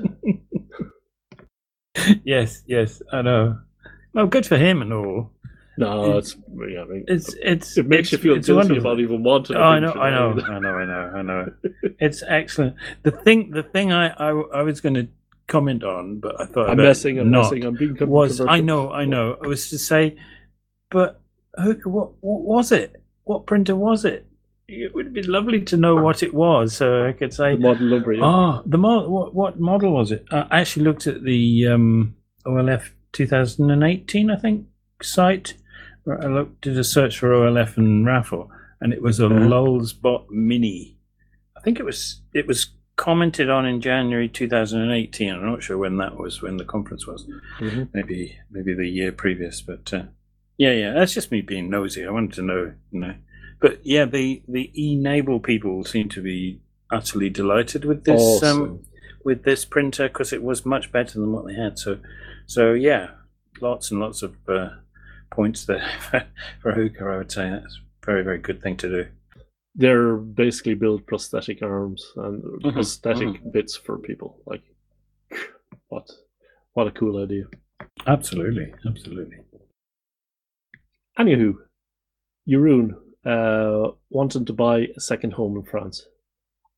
Speaker 4: Yes, yes, I know. Well, good for him and all.
Speaker 3: no, it's yeah, I mean,
Speaker 4: It's it's
Speaker 3: it makes
Speaker 4: it's,
Speaker 3: you feel
Speaker 4: it's
Speaker 3: guilty
Speaker 4: wonderful.
Speaker 3: about even wanting.
Speaker 4: Oh,
Speaker 3: a
Speaker 4: I
Speaker 3: big
Speaker 4: know, I know,
Speaker 3: finale.
Speaker 4: I know, I know, I know. It's excellent. The thing, the thing I I, I was going to comment on, but I thought
Speaker 3: I'm
Speaker 4: I'd
Speaker 3: messing. I'm
Speaker 4: not,
Speaker 3: messing. I'm being
Speaker 4: was I
Speaker 3: controversial.
Speaker 4: know, I know. I was to say, but Hookah, what what was it? What printer was it? It would be lovely to know what it was, so I could say,
Speaker 3: The model number. Yeah.
Speaker 4: ah, the model. What what model was it? I actually looked at the um, O L F twenty eighteen, I think, site. Where I looked, did a search for O L F and raffle, and it was a
Speaker 3: Uh-huh.
Speaker 4: Lulzbot Mini. I think it was it was commented on in January two thousand eighteen. I'm not sure when that was, when the conference was.
Speaker 3: Mhm.
Speaker 4: Maybe maybe the year previous, but uh, yeah, yeah. That's just me being nosy. I wanted to know, you know. But yeah, the the eNable people seem to be utterly delighted with this um,
Speaker 3: Awesome.
Speaker 4: with this printer, because it was much better than what they had. So so yeah, lots and lots of uh, points there for, for Hookah. I would say that's a very very good thing to do.
Speaker 3: They're basically build prosthetic arms and
Speaker 4: Mhm,
Speaker 3: prosthetic bits for people. Like, what? What a cool idea.
Speaker 4: Absolutely, absolutely.
Speaker 3: Anywho, Jeroen, uh, wanting to buy a second home in France.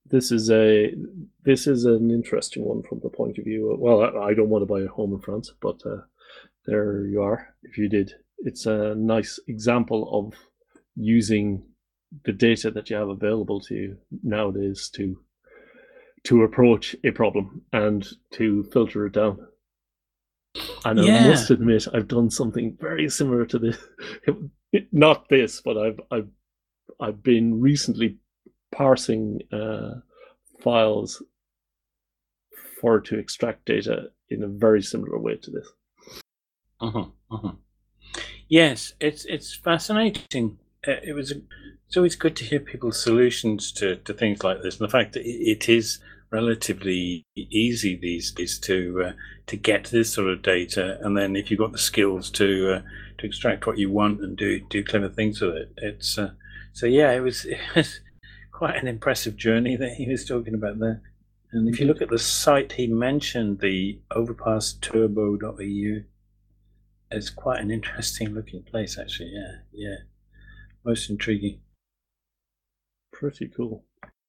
Speaker 3: this is a this is an interesting one from the point of view. Of, well, I, I don't want to buy a home in France, but uh, there you are. If you did, it's a nice example of using the data that you have available to you nowadays to to approach a problem and to filter it down. And yeah. I must admit, I've done something very similar to this. Not this, but I've I've I've been recently parsing uh, files for to extract data in a very similar way to this.
Speaker 4: Uh-huh, uh-huh. Yes, it's it's fascinating. Uh, it was it's always good to hear people's solutions to, to things like this, and the fact that it is relatively easy these days to uh, to get this sort of data, and then if you've got the skills to uh, to extract what you want and do do clever things with it, it's uh, so yeah, it was, it was quite an impressive journey that he was talking about there. And if you look at the site he mentioned, the overpass turbo dot e u, it's quite an interesting looking place actually. Yeah, yeah, most intriguing.
Speaker 3: Pretty cool.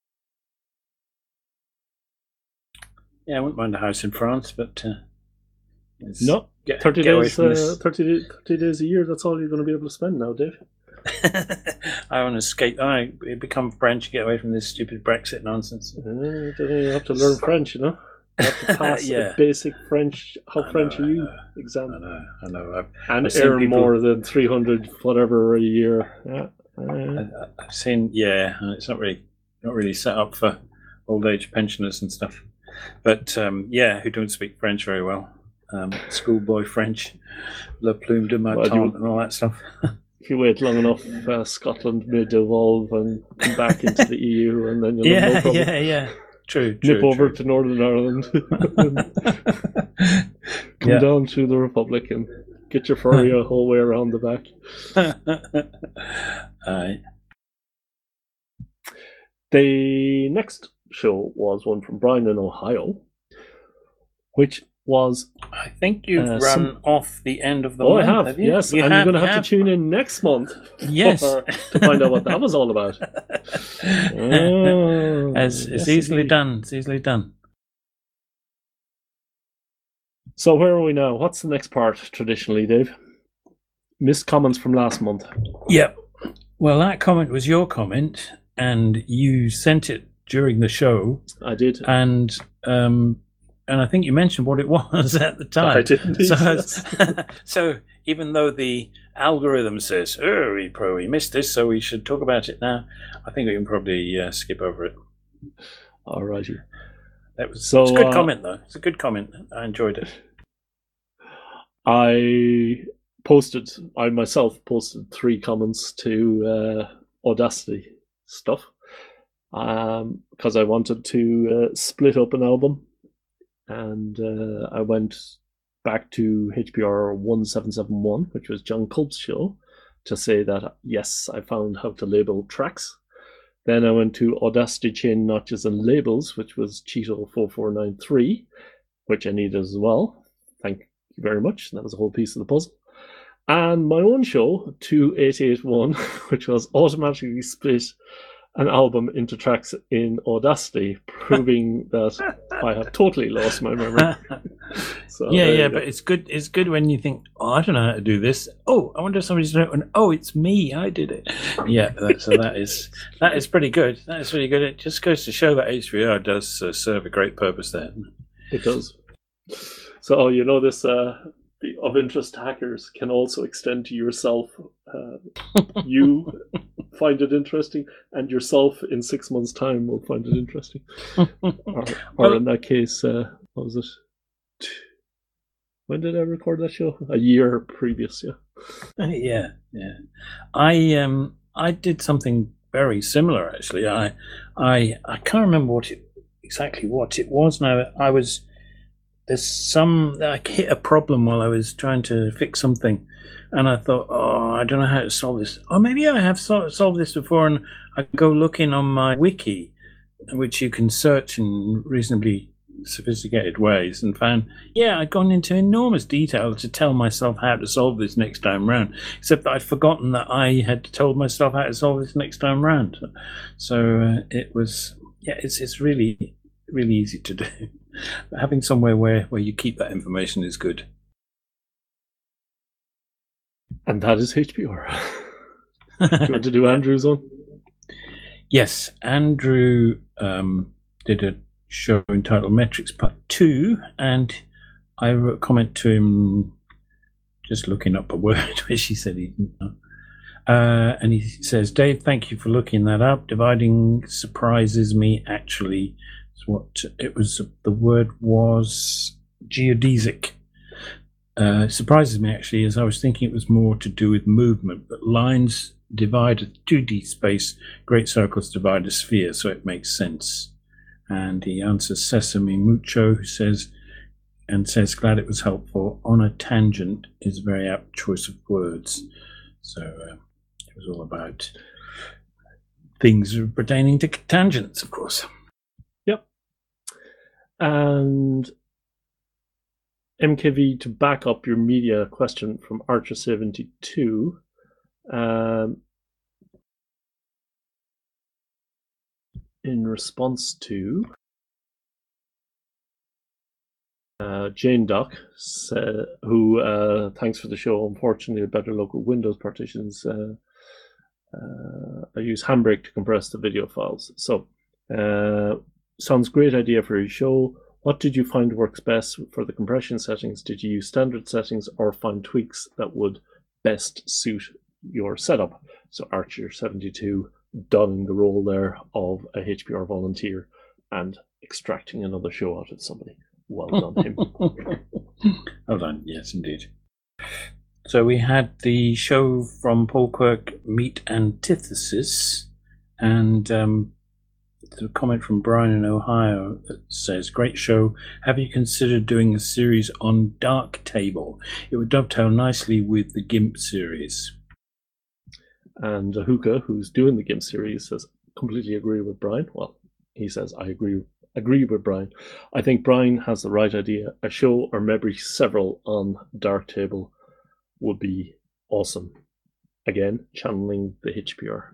Speaker 4: Yeah, I wouldn't mind a house in France, but uh,
Speaker 3: no,
Speaker 4: get,
Speaker 3: thirty
Speaker 4: get
Speaker 3: days, uh, thirty, thirty days a year. That's all you're going to be able to spend now, Dave.
Speaker 4: I want to escape. I become French, get away from this stupid Brexit nonsense.
Speaker 3: Uh, you have to learn French, you know. You have to pass
Speaker 4: yeah.
Speaker 3: a basic French. How
Speaker 4: I
Speaker 3: French
Speaker 4: know,
Speaker 3: are you?
Speaker 4: I know,
Speaker 3: Exam.
Speaker 4: I know. I know. I've,
Speaker 3: and
Speaker 4: I've
Speaker 3: earn
Speaker 4: people,
Speaker 3: more than three hundred whatever a year. Yeah. Uh,
Speaker 4: I, I've seen. Yeah, it's not really not really set up for old age pensioners and stuff. But um, yeah, who don't speak French very well. Um, schoolboy French, Le Plume de ma
Speaker 3: well,
Speaker 4: tante, and all that stuff.
Speaker 3: If you wait long enough, uh, Scotland may devolve and come back into the E U, and then you'll
Speaker 4: yeah,
Speaker 3: have no problem.
Speaker 4: yeah, yeah. True.
Speaker 3: Nip
Speaker 4: true,
Speaker 3: over
Speaker 4: true.
Speaker 3: to Northern Ireland, come
Speaker 4: yeah.
Speaker 3: down to the Republic, and get your ferry a whole way around the back.
Speaker 4: Aye.
Speaker 3: The next show was one from Brian in Ohio, which was...
Speaker 4: I think you've
Speaker 3: uh,
Speaker 4: run
Speaker 3: some...
Speaker 4: off the end of the
Speaker 3: oh,
Speaker 4: month,
Speaker 3: I have,
Speaker 4: have you?
Speaker 3: yes,
Speaker 4: you
Speaker 3: and
Speaker 4: have,
Speaker 3: you're going to have,
Speaker 4: have
Speaker 3: to tune in next month
Speaker 4: yes.
Speaker 3: for, to find out what that was all about. Oh,
Speaker 4: it's, it's
Speaker 3: yes,
Speaker 4: easily
Speaker 3: indeed.
Speaker 4: done. It's easily done.
Speaker 3: So where are we now? What's the next part, traditionally, Dave? Missed comments from last month.
Speaker 4: Yep. Well, that comment was your comment, and you sent it during the show.
Speaker 3: I did.
Speaker 4: And um, and I think you mentioned what it was at the time.
Speaker 3: I did indeed,
Speaker 4: So,
Speaker 3: yes.
Speaker 4: so even though the algorithm says, oh, we probably missed this, so we should talk about it now, I think we can probably uh, skip over it.
Speaker 3: All righty.
Speaker 4: That was
Speaker 3: So,
Speaker 4: it's a good
Speaker 3: uh,
Speaker 4: comment, though. It's a good comment. I enjoyed it.
Speaker 3: I posted, I myself posted three comments to uh, Audacity stuff um, because I wanted to uh, split up an album, and uh, I went back to H P R one seven seven one, which was John Culp's show, to say that yes, I found how to label tracks. Then I went to Audacity Chain Notches and Labels, which was Cheeto four four nine three, which I needed as well. Thank you very much. That was a whole piece of the puzzle. And my own show, two eight eight one, which was automatically split an album into tracks in Audacity, proving that I have totally lost my memory. So,
Speaker 4: yeah,
Speaker 3: there
Speaker 4: yeah,
Speaker 3: you go.
Speaker 4: but it's good. It's good when you think, "Oh, I don't know how to do this. Oh, I wonder if somebody's doing it." And, oh, it's me. I did it. Yeah, that, so that is that is pretty good. That is pretty good. It just goes to show that H P R does uh, serve a great purpose there.
Speaker 3: It does. So, oh, you know, this uh, the of interest hackers can also extend to yourself. Uh, you find it interesting, and yourself in six months' time will find it interesting. or, or
Speaker 4: Well-
Speaker 3: in that case, uh, what was it? When did I record that show? A year previous, yeah.
Speaker 4: Yeah, yeah. I um I did something very similar actually. I I I can't remember what it exactly what it was now. I was there's some I hit a problem while I was trying to fix something, and I thought, oh, I don't know how to solve this. Oh, maybe I have sol- solved this before, and I go looking on my wiki, which you can search in reasonably sophisticated ways, and found, yeah, I'd gone into enormous detail to tell myself how to solve this next time round, except that I'd forgotten that I had told myself how to solve this next time round. So uh, it was, yeah, it's it's really really easy to do. But having somewhere where where you keep that information is good.
Speaker 3: And that is H P R. Do you want to do Andrew's one?
Speaker 4: Yes, Andrew um, did a show entitled Metrics Part two, and I wrote a comment to him just looking up a word which he said he didn't know. Uh, and he says, Dave, thank you for looking that up. Dividing surprises me, actually. It's what it was, the word was geodesic. Uh, surprises me, actually, as I was thinking it was more to do with movement, but lines divide a two D space, great circles divide a sphere, so it makes sense. And he answers Sesame Mucho, who says, and says, glad it was helpful. On a tangent is a very apt choice of words. So uh, it was all about things pertaining to tangents, of course.
Speaker 3: Yep. And M K V, to back up your media question from Archer seventy-two, um, in response to uh, Jane Duck, uh, who, uh, thanks for the show, unfortunately, better local Windows partitions, uh, uh, I use Handbrake to compress the video files. So, uh, sounds great idea for your show. What did you find works best for the compression settings? Did you use standard settings or find tweaks that would best suit your setup? So Archer seventy-two donning the role there of a H P R volunteer and extracting another show out of somebody. Well done, him.
Speaker 4: Well done, yes, indeed. So we had the show from Paul Quirk, Meet Antithesis, and um, a comment from Brian in Ohio that says, great show. Have you considered doing a series on Darktable? It would dovetail nicely with the GIMP series.
Speaker 3: And Ahuka, who's doing the GIMP series, says, completely agree with Brian. Well, he says, I agree agree with Brian. I think Brian has the right idea. A show or maybe several on Darktable would be awesome. Again, channeling the H P R.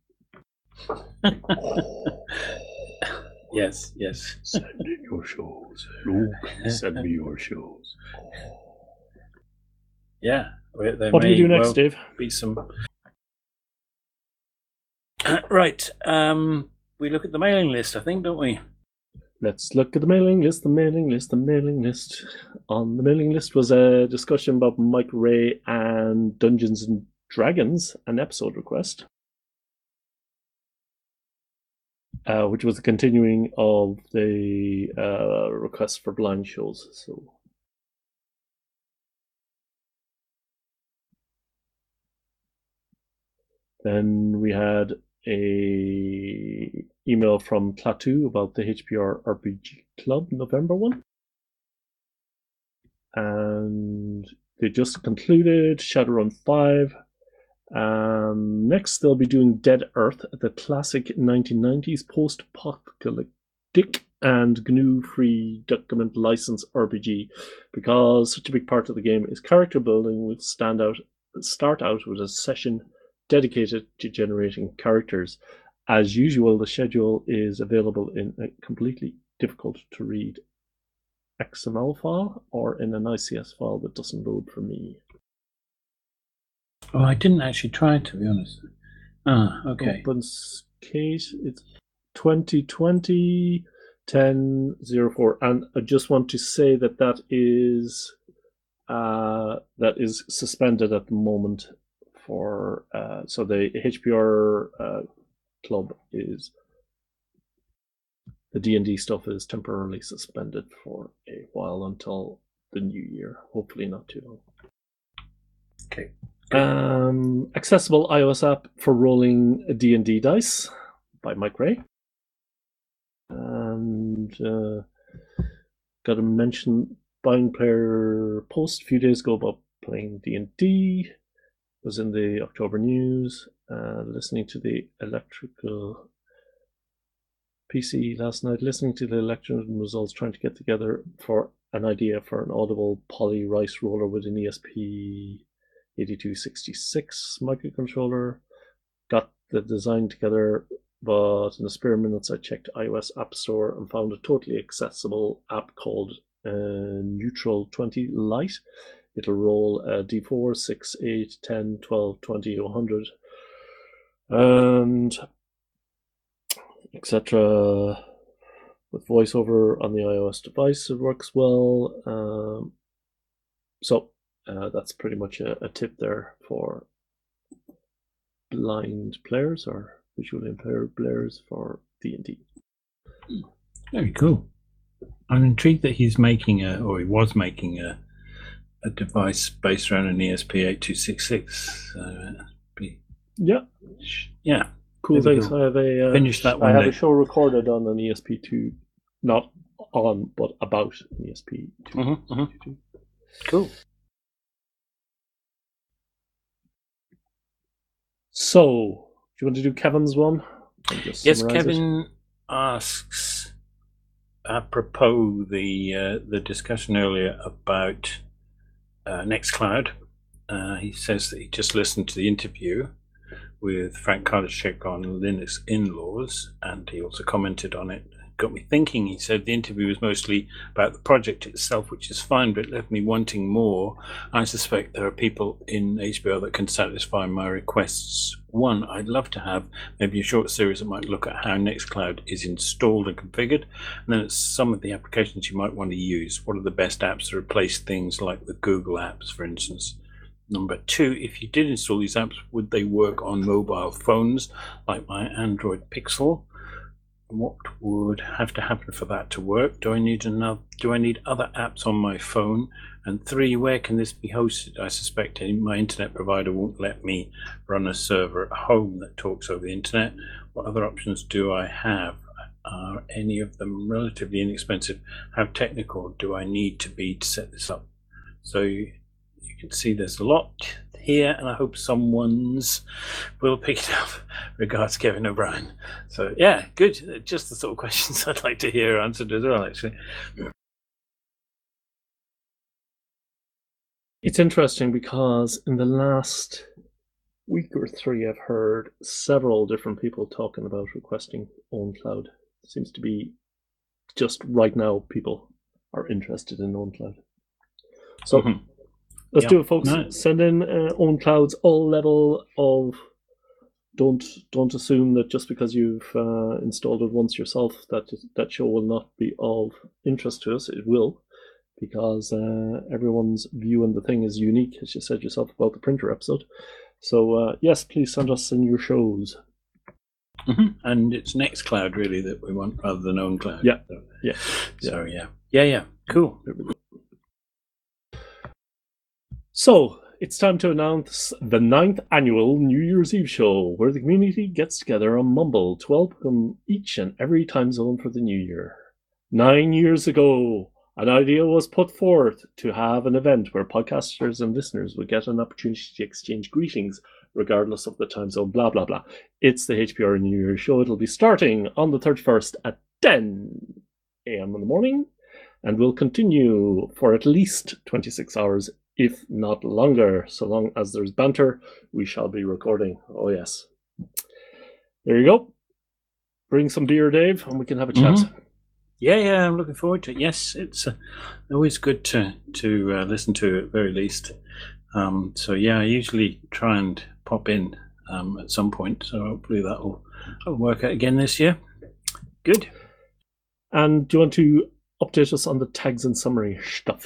Speaker 4: Yes, yes.
Speaker 3: Send in your shows. Luke, send me your shows.
Speaker 4: Yeah. There
Speaker 3: What do we do next,
Speaker 4: well
Speaker 3: Dave?
Speaker 4: Be some. Right. Um, we look at the mailing list, I think, don't we?
Speaker 3: Let's look at the mailing list, the mailing list, the mailing list. On the mailing list was a discussion about Mike Ray and Dungeons and Dragons, an episode request. Uh, which was a continuing of the uh, request for blind shows. So, then we had a email from Klaatu about the H P R R P G Club November one, and they just concluded Shadowrun five. Um, next, they'll be doing Dead Earth, the classic nineteen nineties post-apocalyptic and G N U-free document license R P G, because such a big part of the game is character building. With stand out, start out with a session dedicated to generating characters. As usual, the schedule is available in a completely difficult to read X M L file or in an I C S file that doesn't load for me.
Speaker 4: Oh, I didn't actually try, to be honest. Ah, okay.
Speaker 3: Opens case, it's twenty twenty ten oh four, and I just want to say that that is uh, that is suspended at the moment for uh, so the H P R uh, club is the D and D stuff is temporarily suspended for a while until the new year. Hopefully not too long.
Speaker 4: Okay.
Speaker 3: Um, accessible iOS app for rolling D and D dice by Mike Ray. And uh, got to mention Buying Player post a few days ago about playing D and D. Was in the October news. Uh, listening to the electrical P C last night. Listening to the electrical results, trying to get together for an idea for an audible poly rice roller with an E S P eighty-two sixty-six microcontroller. Got the design together but in the spare minutes I checked iOS App Store and found a totally accessible app called uh, Neutral twenty Lite. It'll roll uh, D four, six, eight, ten, twelve, twenty, one hundred, and et cetera. With VoiceOver on the iOS device, it works well. Um, so uh, that's pretty much a, a tip there for blind players or visually impaired players for D and D.
Speaker 4: Very cool. I'm intrigued that he's making a, or he was making a, a device based around an E S P eight two six six. Uh, be,
Speaker 3: yeah,
Speaker 4: yeah,
Speaker 3: cool things. I have a uh,
Speaker 4: finish that one.
Speaker 3: I have
Speaker 4: day.
Speaker 3: a show recorded on an E S P two, not on, but about an E S P two.
Speaker 4: Mm-hmm, mm-hmm. Cool.
Speaker 3: So, do you want to do Kevin's one?
Speaker 4: Yes, Kevin it? asks, apropos the uh, the discussion earlier about uh, Nextcloud. Uh, he says that he just listened to the interview with Frank Karlitschek on Linux in-laws, and he also commented on it. Got me thinking. He said the interview was mostly about the project itself, which is fine, but it left me wanting more. I suspect there are people in H B R that can satisfy my requests. One, I'd love to have maybe a short series that might look at how Nextcloud is installed and configured, and then it's some of the applications you might want to use. What are the best apps to replace things like the Google apps, for instance? Number two, if you did install these apps, would they work on mobile phones like my Android Pixel? What would have to happen for that to work? Do I need another? Do I need other apps on my phone? And three, where can this be hosted? I suspect my internet provider won't let me run a server at home that talks over the internet. What other options do I have? Are any of them relatively inexpensive? How technical do I need to be to set this up? So you can see there's a lot here, and I hope someone's will pick it up. Regards, Kevin O'Brien. So yeah, good. Just the sort of questions I'd like to hear answered as well, actually.
Speaker 3: It's interesting because in the last week or three, I've heard several different people talking about requesting OwnCloud. It seems to be just right now people are interested in OwnCloud. So. Mm-hmm. Let's yeah. do it, folks. Nice. Send in uh, OwnClouds, all level of. Don't don't assume that just because you've uh, installed it once yourself that that show will not be of interest to us. It will, because uh, everyone's view on the thing is unique, as you said yourself about the printer episode. So uh, yes, please send us in your shows.
Speaker 4: Mm-hmm. And it's Nextcloud really that we want rather than OwnCloud.
Speaker 3: Yeah.
Speaker 4: So,
Speaker 3: yeah.
Speaker 4: So yeah. Yeah. Yeah. Cool.
Speaker 3: So, it's time to announce the ninth annual New Year's Eve show, where the community gets together on Mumble to welcome each and every time zone for the new year. Nine years ago, an idea was put forth to have an event where podcasters and listeners would get an opportunity to exchange greetings, regardless of the time zone, blah, blah, blah. It's the H P R New Year's show. It'll be starting on the thirty-first at ten a.m. in the morning, and will continue for at least twenty-six hours, if not longer. So long as there's banter, we shall be recording. Oh, yes. There you go. Bring some beer, Dave, and we can have a chat.
Speaker 4: Mm-hmm. Yeah, yeah, I'm looking forward to it. Yes, it's uh, always good to, to uh, listen to it, at very least. Um, so, yeah, I usually try and pop in um, at some point. So hopefully that'll, that'll work out again this year. Good.
Speaker 3: And do you want to update us on the tags and summary stuff?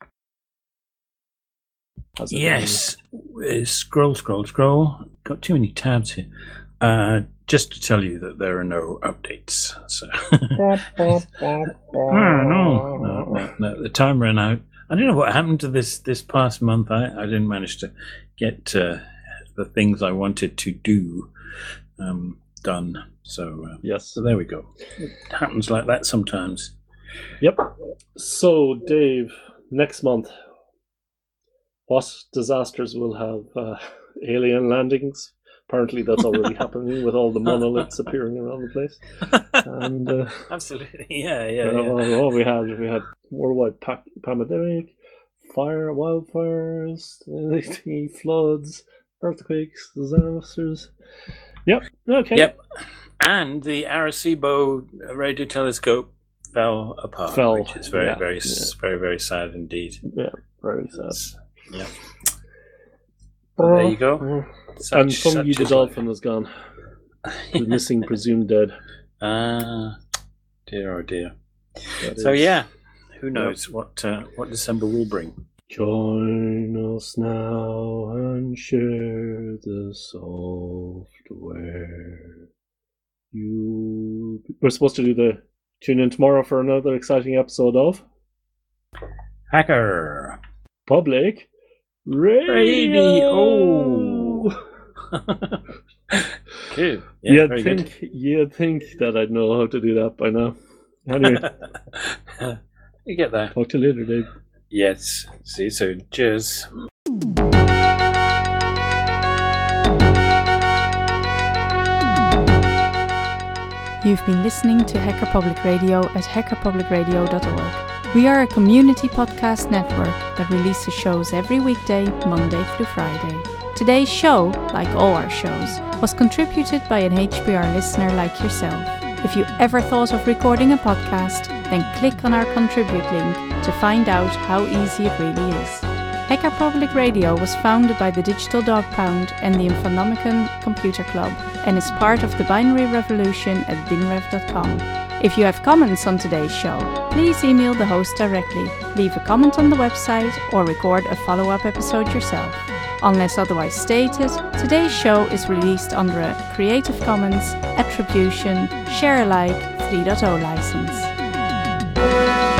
Speaker 4: Yes. Been? Scroll, scroll, scroll. Got too many tabs here. Uh, just to tell you that there are no updates. So oh, no. No, no, no, the time ran out. I don't know what happened to this this past month. I, I didn't manage to get uh, the things I wanted to do um, done. So uh,
Speaker 3: yes.
Speaker 4: So there we go. It happens like that sometimes.
Speaker 3: Yep. So Dave, next month, what disasters will have uh, alien landings? Apparently that's already happening with all the monoliths appearing around the place. And uh,
Speaker 4: absolutely, yeah, yeah.
Speaker 3: Uh,
Speaker 4: yeah.
Speaker 3: Oh, we had we had worldwide pa- pandemic, fire, wildfires, floods, earthquakes, disasters. Yep. Okay.
Speaker 4: Yep. And the Arecibo radio telescope fell apart,
Speaker 3: Fell,
Speaker 4: which is very,
Speaker 3: yeah,
Speaker 4: very,
Speaker 3: yeah.
Speaker 4: very, very sad indeed.
Speaker 3: Yeah, very sad.
Speaker 4: Yeah.
Speaker 3: Uh,
Speaker 4: there you go.
Speaker 3: uh,
Speaker 4: Such,
Speaker 3: and Fungi
Speaker 4: such
Speaker 3: the
Speaker 4: is
Speaker 3: dolphin is gone. The missing, presumed dead.
Speaker 4: Ah, dear, oh dear.
Speaker 3: That
Speaker 4: So
Speaker 3: is-
Speaker 4: yeah, who knows what uh, what December will bring?
Speaker 3: Join us now and share the software. You, we're supposed to do the tune in tomorrow for another exciting episode of
Speaker 4: Hacker
Speaker 3: Public Radio.
Speaker 4: Radio. Good. Yeah,
Speaker 3: you'd
Speaker 4: very
Speaker 3: think you'd think that I'd know how to do that by now. Anyway,
Speaker 4: good. You get that.
Speaker 3: talk to you later, Dave.
Speaker 4: Yes. See you soon. Cheers.
Speaker 2: You've been listening to Hacker Public Radio at hacker public radio dot org. We are a community podcast network that releases shows every weekday, Monday through Friday. Today's show, like all our shows, was contributed by an H P R listener like yourself. If you ever thought of recording a podcast, then click on our contribute link to find out how easy it really is. Hacker Public Radio was founded by the Digital Dog Pound and the Infonomicon Computer Club and is part of the binary revolution at binrev dot com. If you have comments on today's show, please email the host directly, leave a comment on the website, or record a follow-up episode yourself. Unless otherwise stated, today's show is released under a Creative Commons Attribution Share Alike three point oh license.